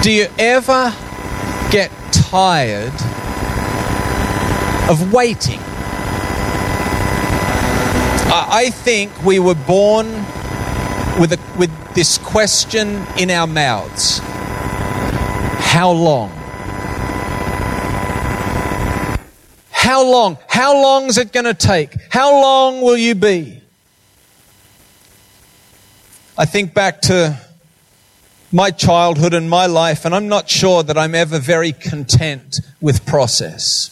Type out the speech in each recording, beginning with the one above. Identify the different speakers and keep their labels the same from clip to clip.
Speaker 1: Do you ever get tired of waiting? I think we were born with this question in our mouths. How long? How long? How long is it going to take? How long will you be? I think back to my childhood and my life, and I'm not sure that I'm ever very content with process.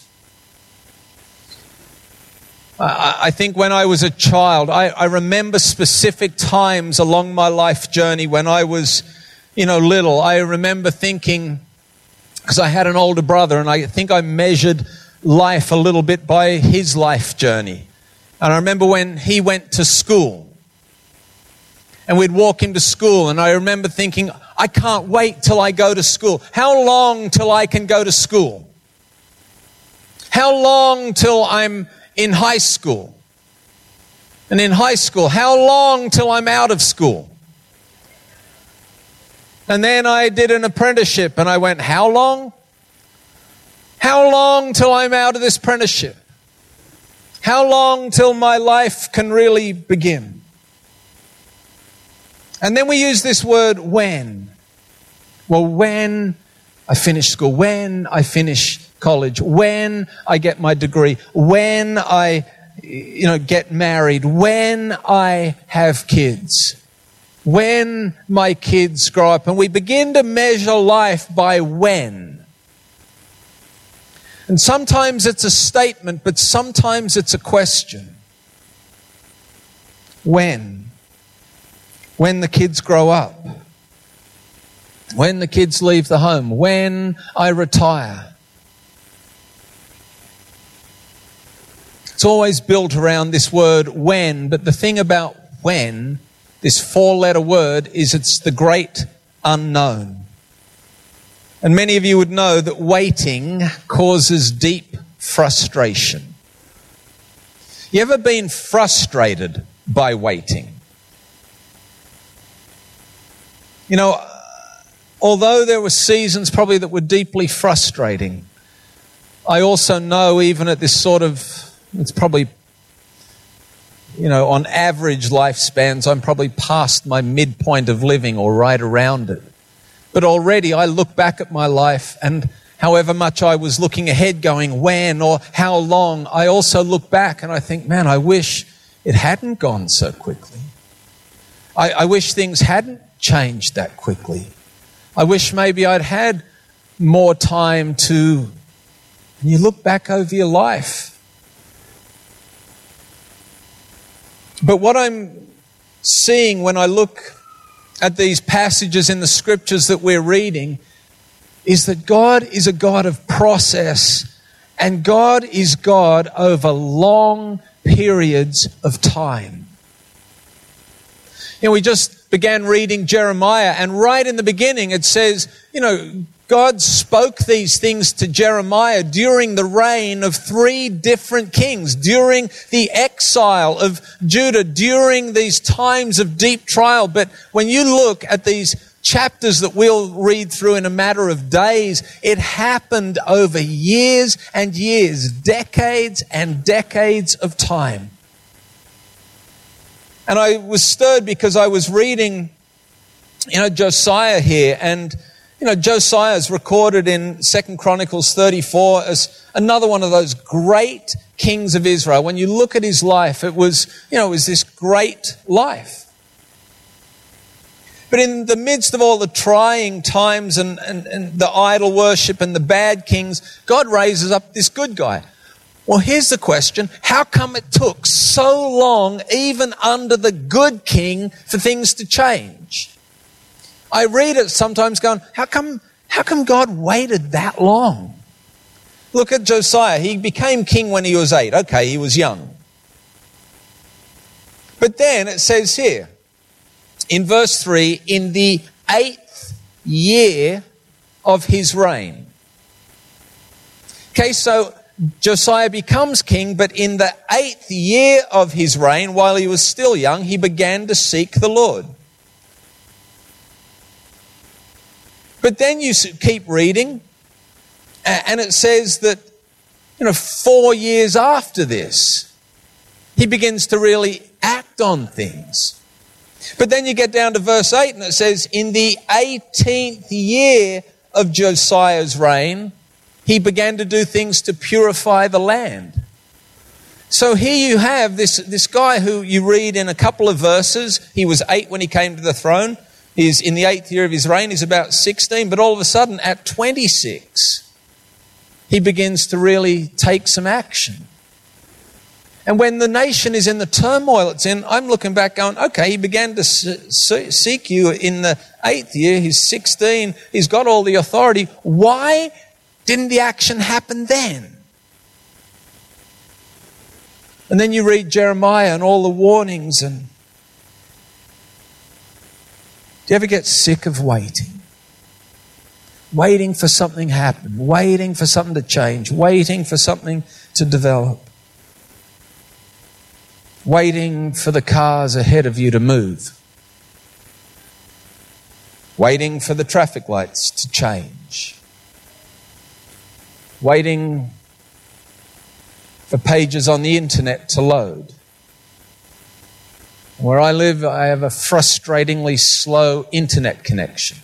Speaker 1: I think when I was a child, I remember specific times along my life journey when I was, little. I remember thinking, because I had an older brother, and I think I measured life a little bit by his life journey. And I remember when he went to school, and we'd walk him to school, and I remember thinking, I can't wait till I go to school. How long till I can go to school? How long till I'm in high school? And in high school, how long till I'm out of school? And then I did an apprenticeship, and I went, how long? How long till I'm out of this apprenticeship? How long till my life can really begin? And then we use this word when. Well, when I finish school, when I finish college, when I get my degree, when I get married, when I have kids, when my kids grow up. And we begin to measure life by when. And sometimes it's a statement, but sometimes it's a question. When? When the kids grow up. When the kids leave the home. When I retire. It's always built around this word when, but the thing about when, this 4-letter word, is it's the great unknown. And many of you would know that waiting causes deep frustration. You ever been frustrated by waiting? Although there were seasons probably that were deeply frustrating, I also know even at this sort of, it's probably, on average lifespans, I'm probably past my midpoint of living or right around it. But already I look back at my life, and however much I was looking ahead going when or how long, I also look back and I think, man, I wish it hadn't gone so quickly. I wish things hadn't changed that quickly. I wish maybe I'd had more time to... And you look back over your life. But what I'm seeing when I look at these passages in the scriptures that we're reading is that God is a God of process, and God is God over long periods of time. We just began reading Jeremiah, and right in the beginning it says, God spoke these things to Jeremiah during the reign of 3 different kings, during the exile of Judah, during these times of deep trial. But when you look at these chapters that we'll read through in a matter of days, it happened over years and years, decades and decades of time. And I was stirred because I was reading, Josiah here, and Josiah is recorded in 2 Chronicles 34 as another one of those great kings of Israel. When you look at his life, it was this great life. But in the midst of all the trying times and the idol worship and the bad kings, God raises up this good guy. Well, here's the question. How come it took so long, even under the good king, for things to change? I read it sometimes going, how come God waited that long? Look at Josiah. He became king when he was 8. Okay, he was young. But then it says here, in verse 3, in the 8th year of his reign. Okay, so Josiah becomes king, but in the 8th year of his reign, while he was still young, he began to seek the Lord. But then you keep reading, and it says that, 4 years after this, he begins to really act on things. But then you get down to verse 8, and it says, in the 18th year of Josiah's reign, he began to do things to purify the land. So here you have this guy who you read in a couple of verses. He was 8 when he came to the throne. He's in the 8th year of his reign. He's about 16. But all of a sudden, at 26, he begins to really take some action. And when the nation is in the turmoil it's in, I'm looking back going, okay, he began to seek you in the 8th year. He's 16. He's got all the authority. Why didn't the action happen then? And then you read Jeremiah and all the warnings. And do you ever get sick of waiting? Waiting for something to happen, waiting for something to change, waiting for something to develop, waiting for the cars ahead of you to move, waiting for the traffic lights to change, waiting for pages on the internet to load. Where I live, I have a frustratingly slow internet connection.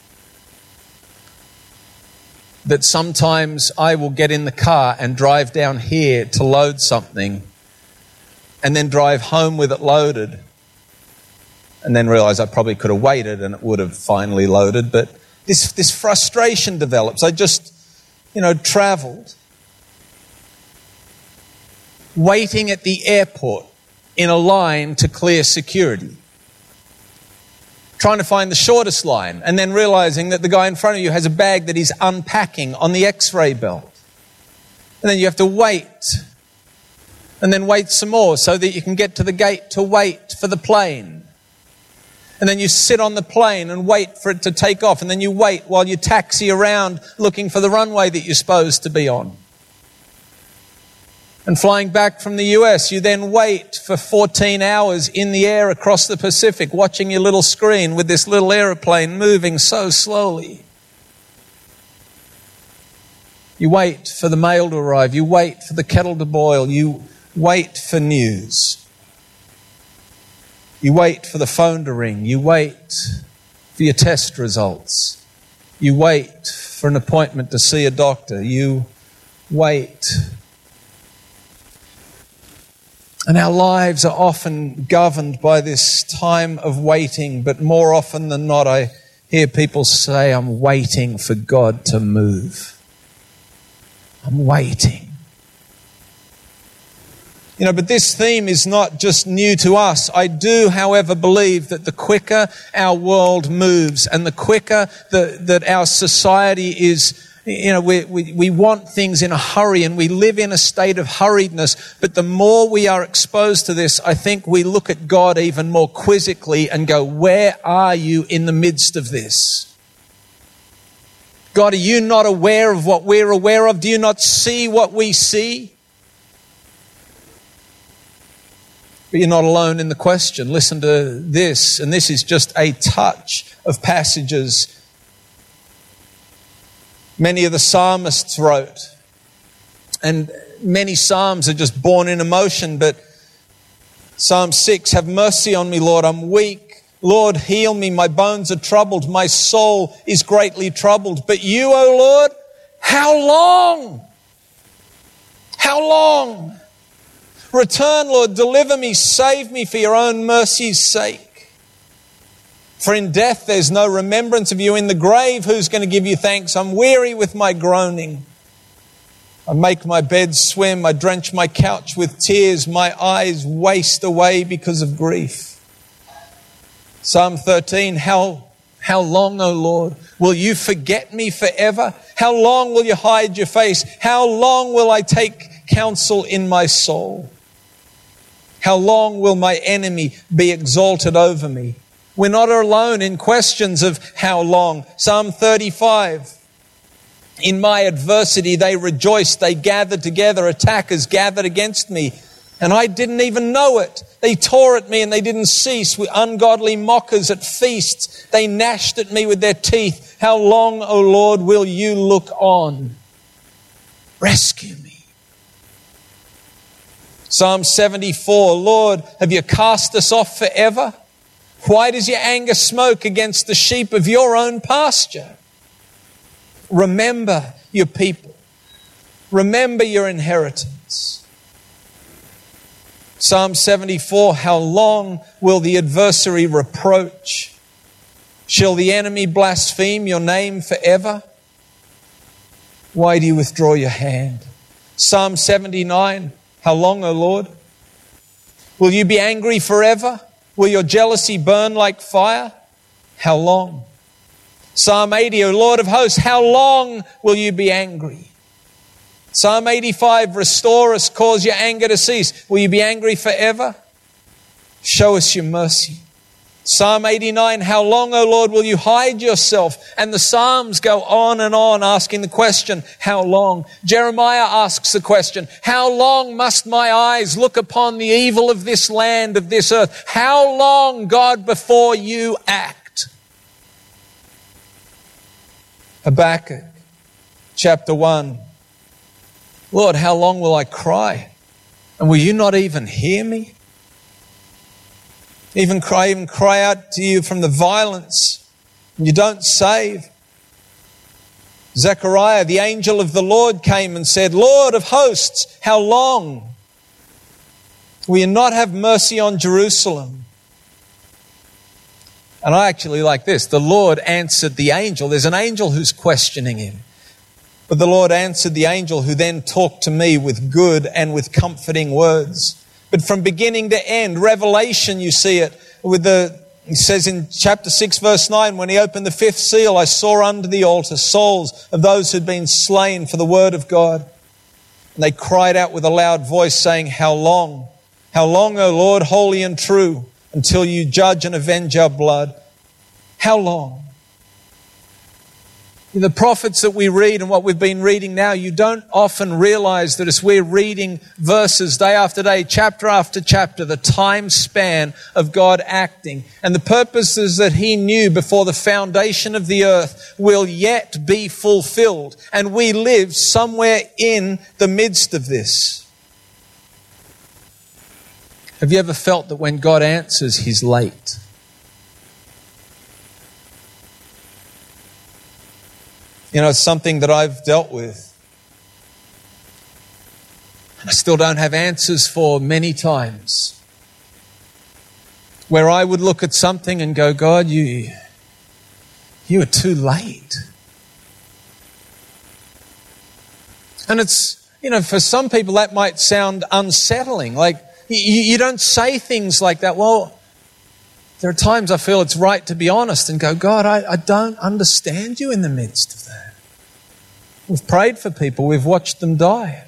Speaker 1: That sometimes I will get in the car and drive down here to load something and then drive home with it loaded and then realize I probably could have waited and it would have finally loaded. But this frustration develops. I just, traveled, waiting at the airport in a line to clear security, trying to find the shortest line, and then realizing that the guy in front of you has a bag that he's unpacking on the X-ray belt. And then you have to wait, and then wait some more so that you can get to the gate to wait for the plane. And then you sit on the plane and wait for it to take off, and then you wait while you taxi around looking for the runway that you're supposed to be on. And flying back from the US, you then wait for 14 hours in the air across the Pacific, watching your little screen with this little aeroplane moving so slowly. You wait for the mail to arrive. You wait for the kettle to boil. You wait for news. You wait for the phone to ring. You wait for your test results. You wait for an appointment to see a doctor. You wait. And our lives are often governed by this time of waiting, but more often than not, I hear people say, I'm waiting for God to move. I'm waiting. But this theme is not just new to us. I do, however, believe that the quicker our world moves and the quicker that our society is, we want things in a hurry and we live in a state of hurriedness. But the more we are exposed to this, I think we look at God even more quizzically and go, where are you in the midst of this? God, are you not aware of what we're aware of? Do you not see what we see? But you're not alone in the question. Listen to this, and this is just a touch of passages many of the psalmists wrote. And many psalms are just born in emotion, but Psalm 6, have mercy on me, Lord, I'm weak. Lord, heal me, my bones are troubled, my soul is greatly troubled. But you, O Lord, how long? How long? Return, Lord, deliver me, save me for your own mercy's sake. For in death there's no remembrance of you. In the grave, who's going to give you thanks? I'm weary with my groaning. I make my bed swim. I drench my couch with tears. My eyes waste away because of grief. Psalm 13, how long, O Lord, will you forget me forever? How long will you hide your face? How long will I take counsel in my soul? How long will my enemy be exalted over me? We're not alone in questions of how long. Psalm 35. In my adversity they rejoiced, they gathered together, attackers gathered against me. and I didn't even know it. They tore at me and they didn't cease. With ungodly mockers at feasts, they gnashed at me with their teeth. How long, O Lord, will you look on? Rescue me. Psalm 74, Lord, have you cast us off forever? Why does your anger smoke against the sheep of your own pasture? Remember your people. Remember your inheritance. Psalm 74, how long will the adversary reproach? Shall the enemy blaspheme your name forever? Why do you withdraw your hand? Psalm 79, how long, O Lord? Will you be angry forever? Will your jealousy burn like fire? How long? Psalm 80, O Lord of hosts, how long will you be angry? Psalm 85, restore us, cause your anger to cease. Will you be angry forever? Show us your mercy. Psalm 89, how long, O Lord, will you hide yourself? And the Psalms go on and on asking the question, how long? Jeremiah asks the question, how long must my eyes look upon the evil of this land, of this earth? How long, God, before you act? Habakkuk, chapter 1. Lord, how long will I cry? And will you not even hear me? Even cry out to you from the violence, and you don't save. Zechariah, the angel of the Lord, came and said, Lord of hosts, how long will you not have mercy on Jerusalem? And I actually like this. The Lord answered the angel. There's an angel who's questioning him. But the Lord answered the angel, who then talked to me with good and with comforting words. But from beginning to end, Revelation, you see it he says in chapter 6, verse 9, when he opened the fifth seal, I saw under the altar souls of those who'd been slain for the word of God. And they cried out with a loud voice, saying, how long, O Lord, holy and true, until you judge and avenge our blood? How long? The prophets that we read and what we've been reading now, you don't often realize that as we're reading verses day after day, chapter after chapter, the time span of God acting and the purposes that He knew before the foundation of the earth will yet be fulfilled. And we live somewhere in the midst of this. Have you ever felt that when God answers, He's late? You know, it's something that I've dealt with. I still don't have answers for many times. Where I would look at something and go, God, you are too late. And it's, you know, for some people that might sound unsettling. Like, you don't say things like that. Well, there are times I feel it's right to be honest and go, God, I don't understand you in the midst of that. We've prayed for people. We've watched them die.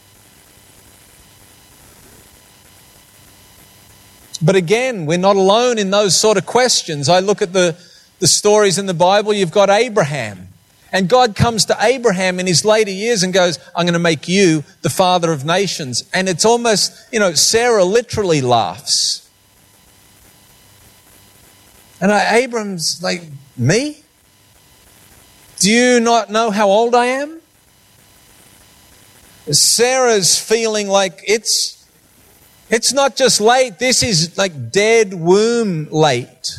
Speaker 1: But again, we're not alone in those sort of questions. I look at the stories in the Bible. You've got Abraham. And God comes to Abraham in his later years and goes, I'm going to make you the father of nations. And it's almost, you know, Sarah literally laughs. And Abram's like, me? Do you not know how old I am? Sarah's feeling like it's not just late, this is like dead womb late.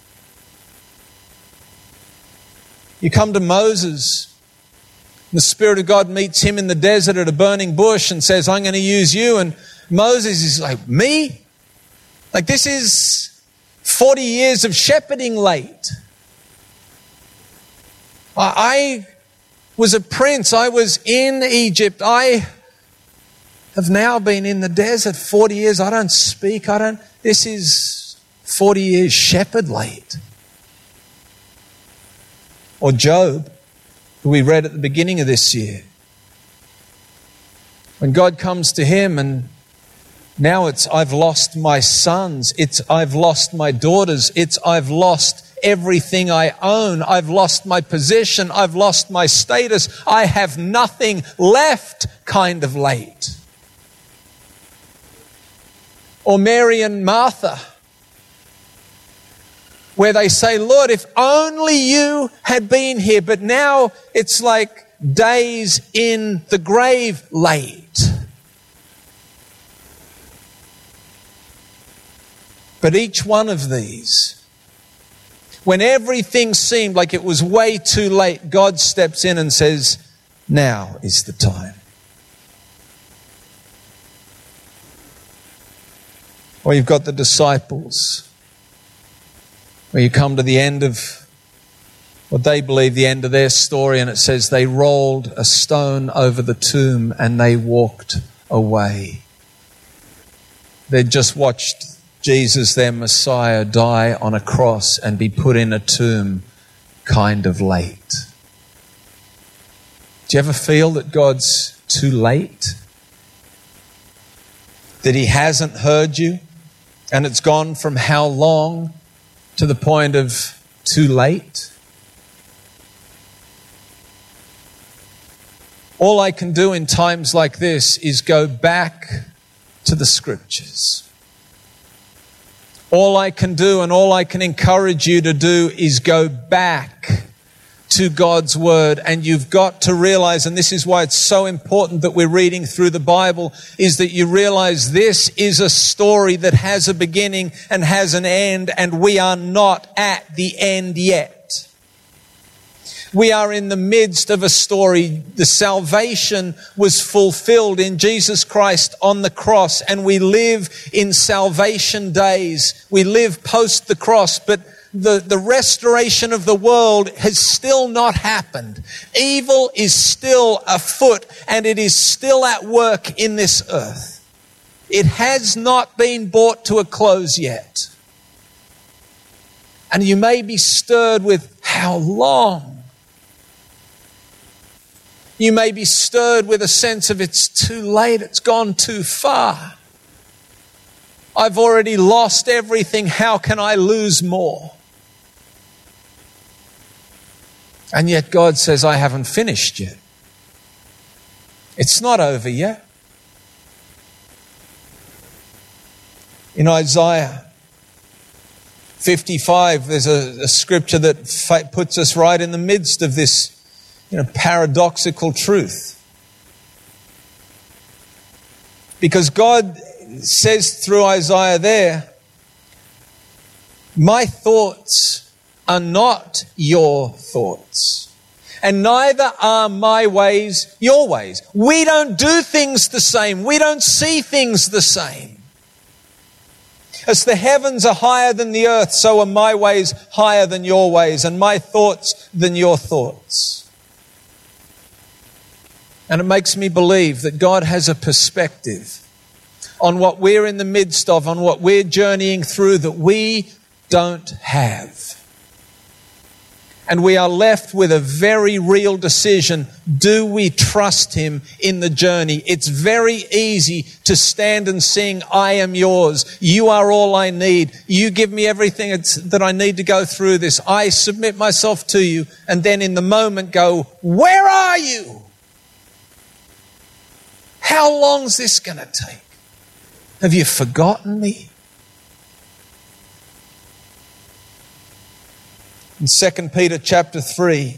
Speaker 1: You come to Moses, the Spirit of God meets him in the desert at a burning bush and says, I'm going to use you. And Moses is like, me? Like, this is 40 years of shepherding late. I was a prince. I was in Egypt. I have now been in the desert 40 years. I don't speak. This is 40 years shepherd late. Or Job, who we read at the beginning of this year. When God comes to him and now it's, I've lost my sons. It's, I've lost my daughters. It's, I've lost everything I own. I've lost my position. I've lost my status. I have nothing left kind of late. Or Mary and Martha, where they say, Lord, if only you had been here, but now it's like days in the grave late. But each one of these, when everything seemed like it was way too late, God steps in and says, now is the time. Or you've got the disciples, where you come to the end of what they believe the end of their story, and it says they rolled a stone over the tomb and they walked away. They'd just watched Jesus, their Messiah, die on a cross and be put in a tomb kind of late. Do you ever feel that God's too late? That He hasn't heard you? And it's gone from how long to the point of too late? All I can do in times like this is go back to the Scriptures. All I can do and all I can encourage you to do is go back to God's Word. And you've got to realize, and this is why it's so important that we're reading through the Bible, is that you realize this is a story that has a beginning and has an end, and we are not at the end yet. We are in the midst of a story. The salvation was fulfilled in Jesus Christ on the cross, and we live in salvation days. We live post the cross, but the restoration of the world has still not happened. Evil is still afoot, and it is still at work in this earth. It has not been brought to a close yet. And you may be stirred with how long? You may be stirred with a sense of it's too late, it's gone too far. I've already lost everything, how can I lose more? And yet God says, I haven't finished yet. It's not over yet. In Isaiah 55, there's a scripture that puts us right in the midst of this, paradoxical truth. Because God says through Isaiah there, my thoughts are not your thoughts, and neither are my ways your ways. We don't do things the same. We don't see things the same. As the heavens are higher than the earth, so are my ways higher than your ways, and my thoughts than your thoughts. And it makes me believe that God has a perspective on what we're in the midst of, on what we're journeying through that we don't have. And we are left with a very real decision. Do we trust Him in the journey? It's very easy to stand and sing, I am yours. You are all I need. You give me everything that I need to go through this. I submit myself to you. And then in the moment go, where are you? How long's this going to take? Have you forgotten me? In 2 Peter chapter 3,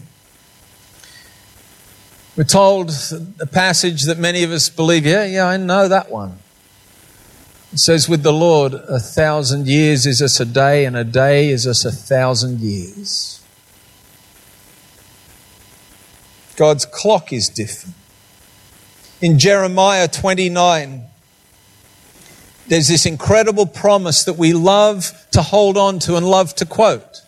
Speaker 1: we're told a passage that many of us believe, yeah, I know that one. It says, with the Lord, 1,000 years is as a day, and a day is as 1,000 years. God's clock is different. In Jeremiah 29, there's this incredible promise that we love to hold on to and love to quote.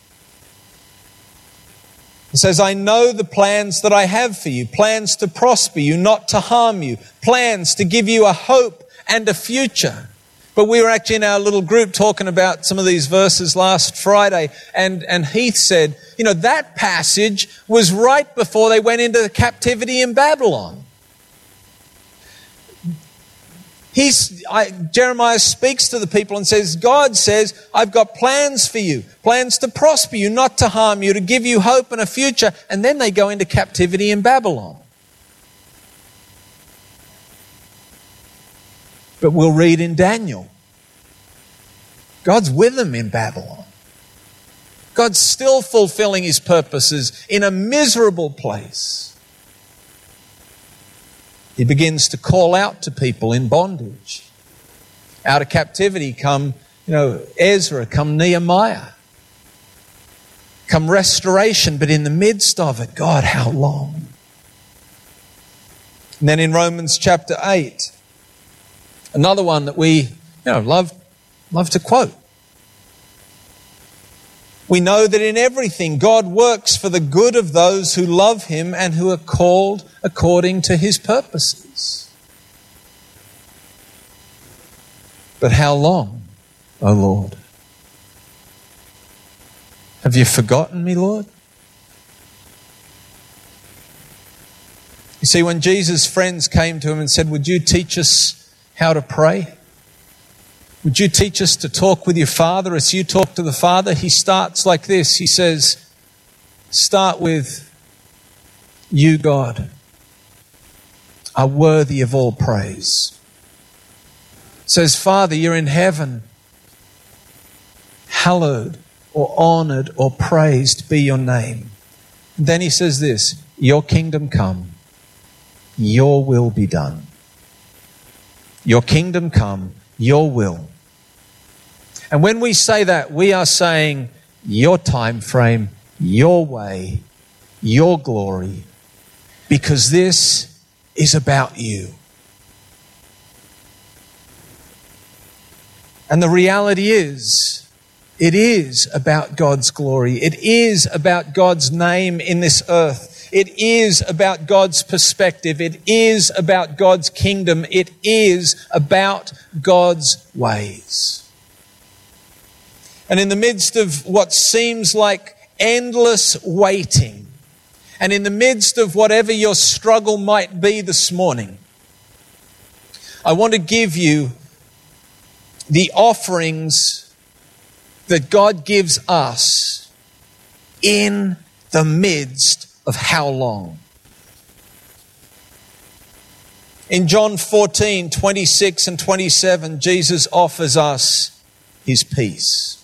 Speaker 1: It says, I know the plans that I have for you, plans to prosper you, not to harm you, plans to give you a hope and a future. But we were actually in our little group talking about some of these verses last Friday, and Heath said, that passage was right before they went into captivity in Babylon. Jeremiah speaks to the people and says, God says, I've got plans for you, plans to prosper you, not to harm you, to give you hope and a future. And then they go into captivity in Babylon. But we'll read in Daniel God's with them in Babylon. God's still fulfilling his purposes in a miserable place. He begins to call out to people in bondage. Out of captivity come, Ezra, come Nehemiah. Come restoration, but in the midst of it, God, how long? And then in Romans chapter 8, another one that we love to quote. We know that in everything God works for the good of those who love him and who are called according to his purposes. But how long, O Lord? Have you forgotten me, Lord? You see, when Jesus' friends came to him and said, would you teach us how to pray? Would you teach us to talk with your Father as you talk to the Father? He starts like this. He says, start with, you, God, are worthy of all praise. Says, Father, you're in heaven. Hallowed or honored or praised be your name. And then he says this, your kingdom come, your will be done. Your kingdom come, your will. And when we say that, we are saying your time frame, your way, your glory, because this is about you. And the reality is, it is about God's glory. It is about God's name in this earth. It is about God's perspective. It is about God's kingdom. It is about God's ways. And in the midst of what seems like endless waiting, and in the midst of whatever your struggle might be this morning, I want to give you the offerings that God gives us in the midst of how long. In John 14, 26 and 27, Jesus offers us his peace.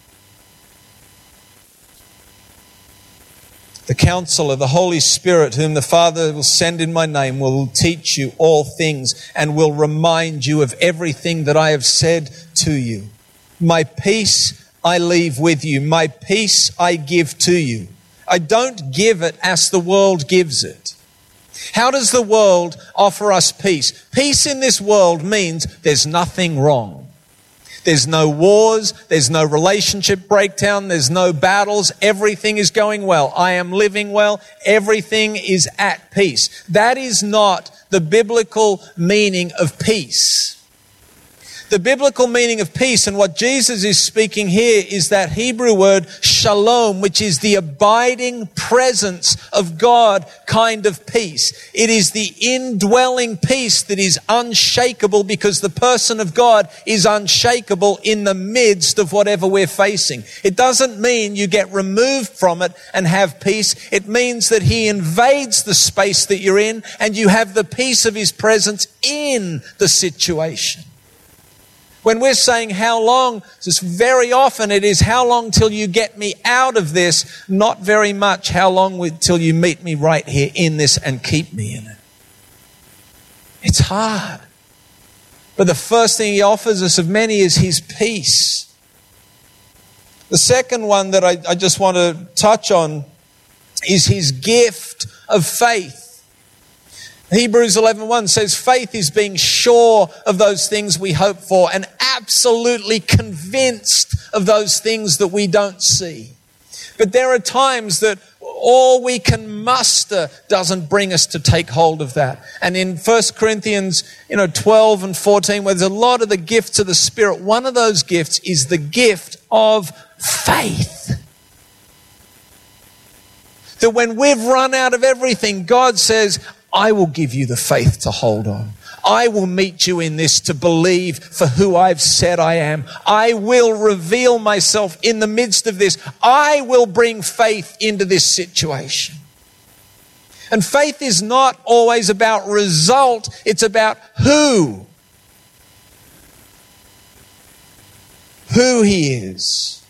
Speaker 1: The Counselor, the Holy Spirit, whom the Father will send in my name, will teach you all things and will remind you of everything that I have said to you. My peace I leave with you. My peace I give to you. I don't give it as the world gives it. How does the world offer us peace? Peace in this world means there's nothing wrong. There's no wars, there's no relationship breakdown, there's no battles, everything is going well. I am living well, everything is at peace. That is not the biblical meaning of peace. The biblical meaning of peace, and what Jesus is speaking here, is that Hebrew word shalom, which is the abiding presence of God kind of peace. It is the indwelling peace that is unshakable because the person of God is unshakable in the midst of whatever we're facing. It doesn't mean you get removed from it and have peace. It means that he invades the space that you're in and you have the peace of his presence in the situation. When we're saying how long, just very often it is how long till you get me out of this, not very much how long till you meet me right here in this and keep me in it. It's hard. But the first thing he offers us of many is his peace. The second one that I just want to touch on is his gift of faith. Hebrews 11:1 says, faith is being sure of those things we hope for and absolutely convinced of those things that we don't see. But there are times that all we can muster doesn't bring us to take hold of that. And in 1 Corinthians 12 and 14, where there's a lot of the gifts of the Spirit, one of those gifts is the gift of faith. That when we've run out of everything, God says, I will give you the faith to hold on. I will meet you in this to believe for who I've said I am. I will reveal myself in the midst of this. I will bring faith into this situation. And faith is not always about result. It's about who. who He is.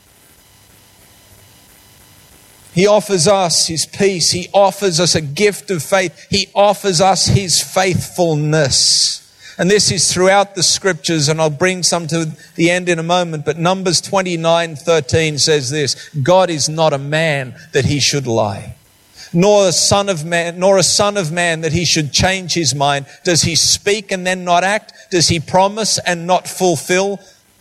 Speaker 1: He offers us His peace. He offers us a gift of faith. He offers us His faithfulness. And this is throughout the scriptures, and I'll bring some to the end in a moment. But Numbers 29:13 says this: God is not a man that He should lie, nor a son of man that He should change His mind. Does He speak and then not act? Does He promise and not fulfill?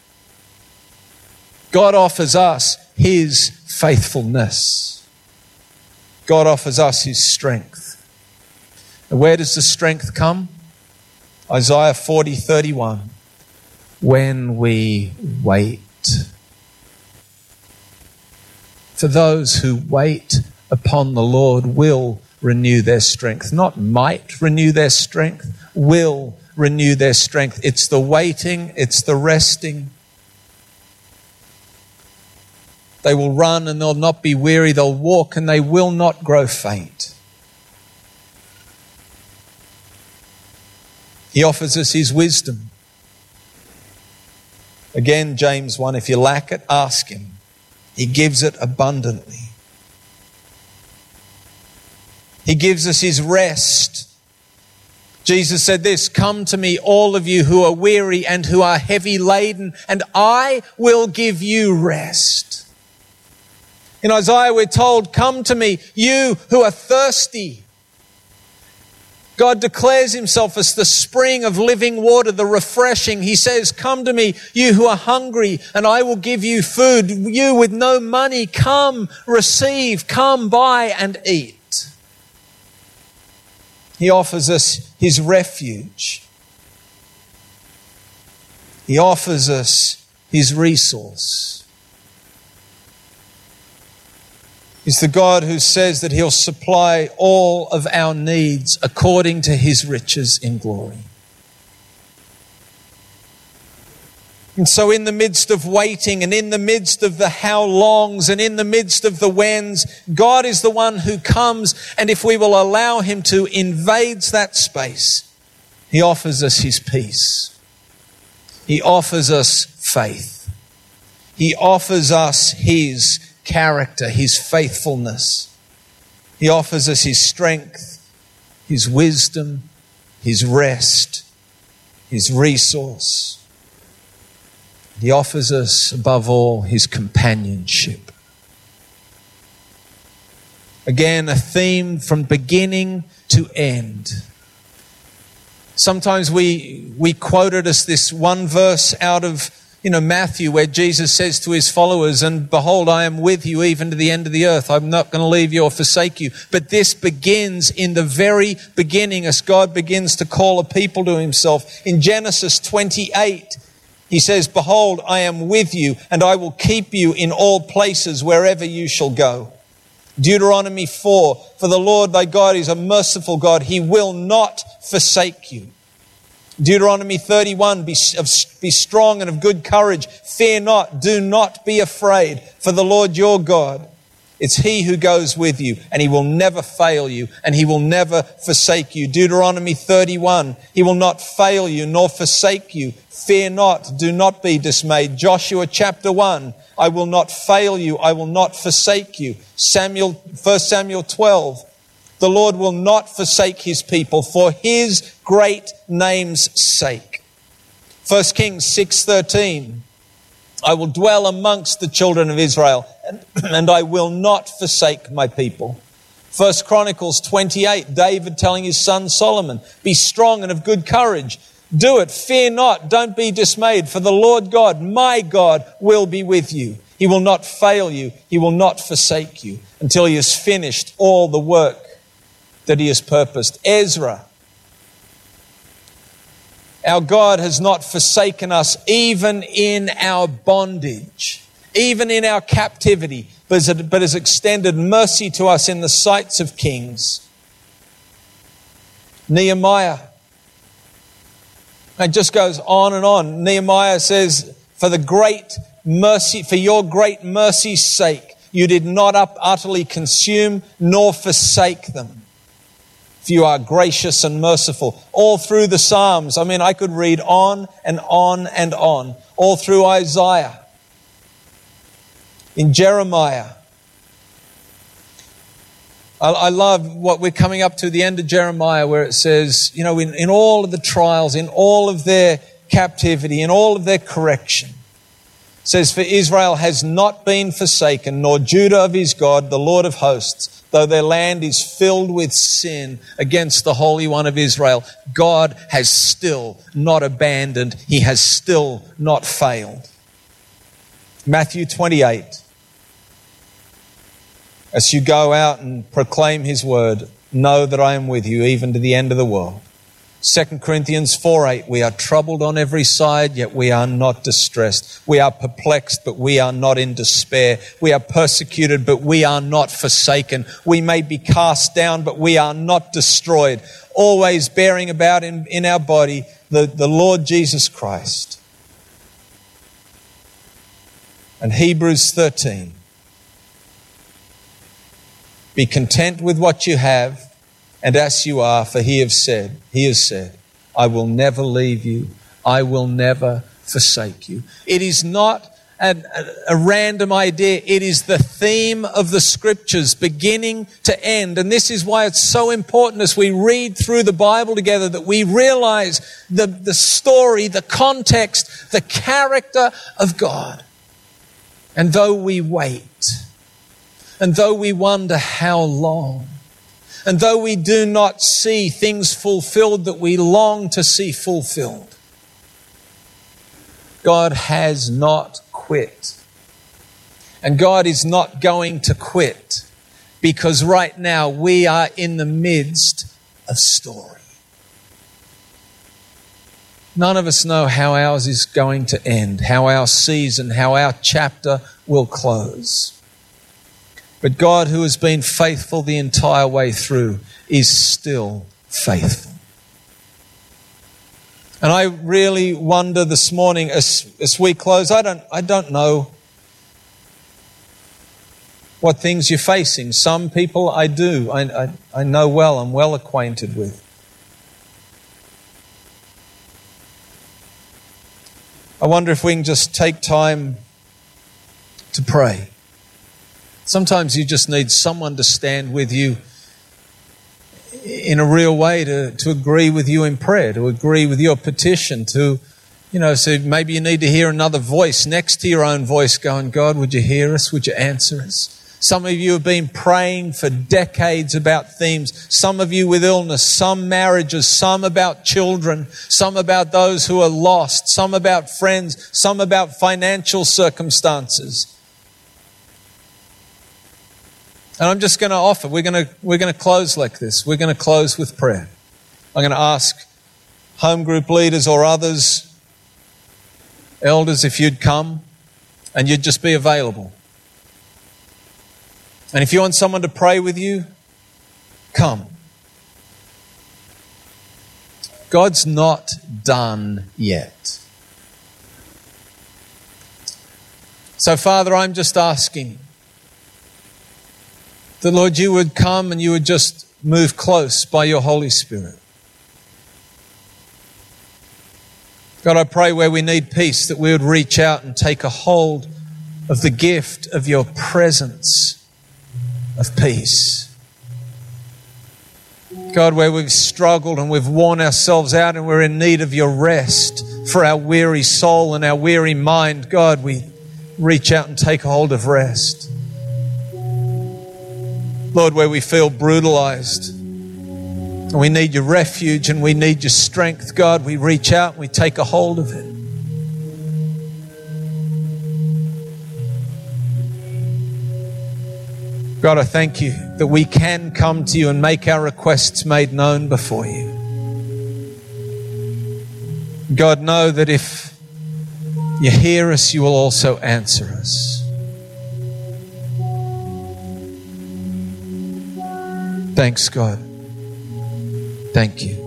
Speaker 1: God offers us His faithfulness. God offers us His strength. And where does the strength come? Isaiah 40:31. When we wait. For those who wait upon the Lord will renew their strength. Not might renew their strength, will renew their strength. It's the waiting, it's the resting. They will run and they'll not be weary. They'll walk and they will not grow faint. He offers us His wisdom. Again, James 1, if you lack it, ask Him. He gives it abundantly. He gives us His rest. Jesus said this: come to me, all of you who are weary and who are heavy laden, and I will give you rest. In Isaiah we're told, come to me, you who are thirsty. God declares Himself as the spring of living water, the refreshing. He says, come to me, you who are hungry, and I will give you food. You with no money, come, receive, come, buy and eat. He offers us His refuge. He offers us His resource. He's the God who says that He'll supply all of our needs according to His riches in glory. And so in the midst of waiting and in the midst of the how longs and in the midst of the whens, God is the one who comes, and if we will allow Him to, invades that space. He offers us His peace. He offers us faith. He offers us His character, His faithfulness. He offers us His strength, His wisdom, His rest, His resource. He offers us, above all, His companionship. Again, a theme from beginning to end. Sometimes we quoted us this one verse out of Matthew, where Jesus says to His followers, and behold, I am with you even to the end of the earth. I'm not going to leave you or forsake you. But this begins in the very beginning as God begins to call a people to Himself. In Genesis 28, He says, behold, I am with you and I will keep you in all places wherever you shall go. Deuteronomy 4, for the Lord thy God is a merciful God. He will not forsake you. Deuteronomy 31, be strong and of good courage. Fear not, do not be afraid, for the Lord your God, it's He who goes with you, and He will never fail you, and He will never forsake you. Deuteronomy 31, He will not fail you nor forsake you. Fear not, do not be dismayed. Joshua chapter 1, I will not fail you, I will not forsake you. 1 Samuel 12, the Lord will not forsake His people for His great name's sake. 1 Kings 6:13, I will dwell amongst the children of Israel, and I will not forsake my people. 1 Chronicles 28, David telling his son Solomon, be strong and of good courage. Do it, fear not, don't be dismayed, for the Lord God, my God, will be with you. He will not fail you, He will not forsake you until He has finished all the work that He has purposed. Ezra, our God has not forsaken us even in our bondage, even in our captivity, but has extended mercy to us in the sights of kings. Nehemiah, it just goes on and on. Nehemiah says, for your great mercy's sake, you did not utterly consume nor forsake them. For you are gracious and merciful. All through the Psalms, I could read on and on and on. All through Isaiah. In Jeremiah, I love what we're coming up to the end of Jeremiah, where it says, you know, in all of the trials, in all of their captivity, in all of their correction, it says, for Israel has not been forsaken, nor Judah of his God, the Lord of hosts, though their land is filled with sin against the Holy One of Israel. God has still not abandoned. He has still not failed. Matthew 28. As you go out and proclaim his word, know that I am with you even to the end of the world. 2 Corinthians 4:8, we are troubled on every side, yet we are not distressed. We are perplexed, but we are not in despair. We are persecuted, but we are not forsaken. We may be cast down, but we are not destroyed. Always bearing about in our body the Lord Jesus Christ. And Hebrews 13. Be content with what you have, and as you are, for he has said, I will never leave you, I will never forsake you. It is not a random idea. It is the theme of the Scriptures, beginning to end. And this is why it's so important as we read through the Bible together that we realize the story, the context, the character of God. And though we wait, and though we wonder how long, and though we do not see things fulfilled that we long to see fulfilled, God has not quit. And God is not going to quit, because right now we are in the midst of story. None of us know how ours is going to end, how our season, how our chapter will close. But God, who has been faithful the entire way through, is still faithful. And I really wonder this morning as we close, I don't know what things you're facing. Some people I do. I know well, I'm well acquainted with. I wonder if we can just take time to pray. Sometimes you just need someone to stand with you in a real way, to agree with you in prayer, to agree with your petition, so maybe you need to hear another voice next to your own voice going, God, would you hear us? Would you answer us? Some of you have been praying for decades about themes, some of you with illness, some marriages, some about children, some about those who are lost, some about friends, some about financial circumstances. And I'm just going to offer, we're going to close like this. We're going to close with prayer. I'm going to ask home group leaders or others, elders, if you'd come and you'd just be available. And if you want someone to pray with you, come. God's not done yet. So, Father, I'm just asking that, Lord, you would come and you would just move close by your Holy Spirit. God, I pray where we need peace that we would reach out and take a hold of the gift of your presence of peace. God, where we've struggled and we've worn ourselves out and we're in need of your rest for our weary soul and our weary mind, God, we reach out and take a hold of rest. Lord, where we feel brutalized and we need your refuge and we need your strength, God, we reach out and we take a hold of it. God, I thank you that we can come to you and make our requests made known before you. God, know that if you hear us, you will also answer us. Thanks, God. Thank you.